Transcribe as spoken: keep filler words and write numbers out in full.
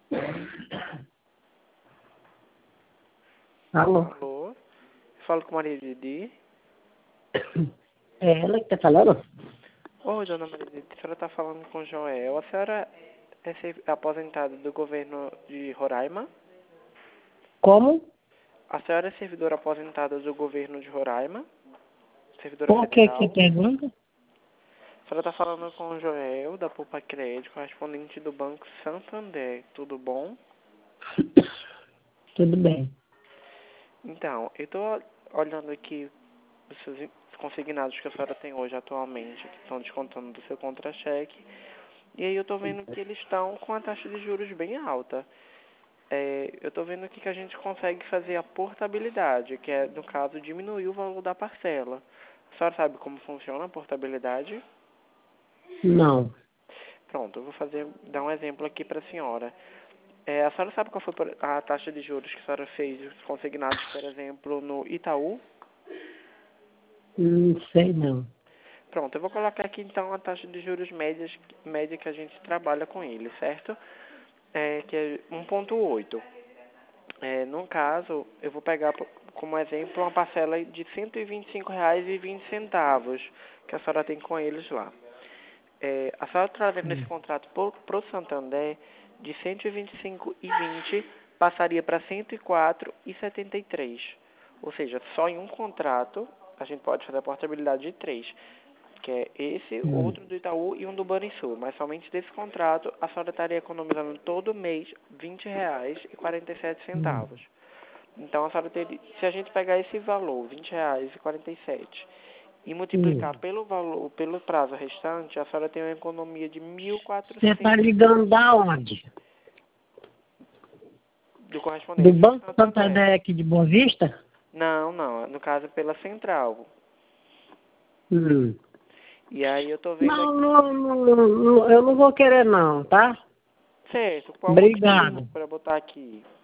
Alô? Alô? Falo com Maria Didi. É ela que tá falando? Oi, dona Maria Didi. A senhora está falando com o Joel. A senhora é ser- aposentada do governo de Roraima? Como? A senhora é servidora aposentada do governo de Roraima? Servidora Por que que você federal? pergunta? A senhora está falando com o Joel, da Poupa Crédito, correspondente do Banco Santander. Tudo bom? Tudo bem. Então, eu estou olhando aqui os seus consignados que a senhora tem hoje atualmente, que estão descontando do seu contra-cheque. E aí eu estou vendo que eles estão com a taxa de juros bem alta. É, eu estou vendo aqui que a gente consegue fazer a portabilidade, que é, no caso, diminuir o valor da parcela. A senhora sabe como funciona a portabilidade? Não. Pronto, eu vou fazer, dar um exemplo aqui para a senhora. É, a senhora sabe qual foi a taxa de juros que a senhora fez, os consignados, por exemplo, no Itaú? Não sei não. Pronto, eu vou colocar aqui então a taxa de juros médias, média que a gente trabalha com ele, certo? É, que é um ponto oito. É, no caso, eu vou pegar como exemplo uma parcela de cento e vinte e cinco reais e vinte centavos que a senhora tem com eles lá. É, a senhora trazendo esse contrato para o Santander de cento e vinte e cinco e vinte passaria para cento e quatro e setenta e três. Ou seja, só em um contrato a gente pode fazer a portabilidade de três, que é esse, Hum. outro do Itaú e um do Banrisul. Mas somente desse contrato a senhora estaria economizando todo mês vinte reais e quarenta e sete Hum. centavos. Então a senhora teria, se a gente pegar esse valor, vinte reais e quarenta e sete, e multiplicar Hum. pelo valor, pelo prazo restante, a senhora tem uma economia de mil e Você tá quatrocentos ligando da onde? do Do correspondente do Banco Santander. Santander aqui de Boa Vista? Não, não, no caso pela central. Hum. E aí eu tô vendo Não, aqui, não, não, não, eu não vou querer não, tá? certo, qual o motivo Obrigado. para botar aqui?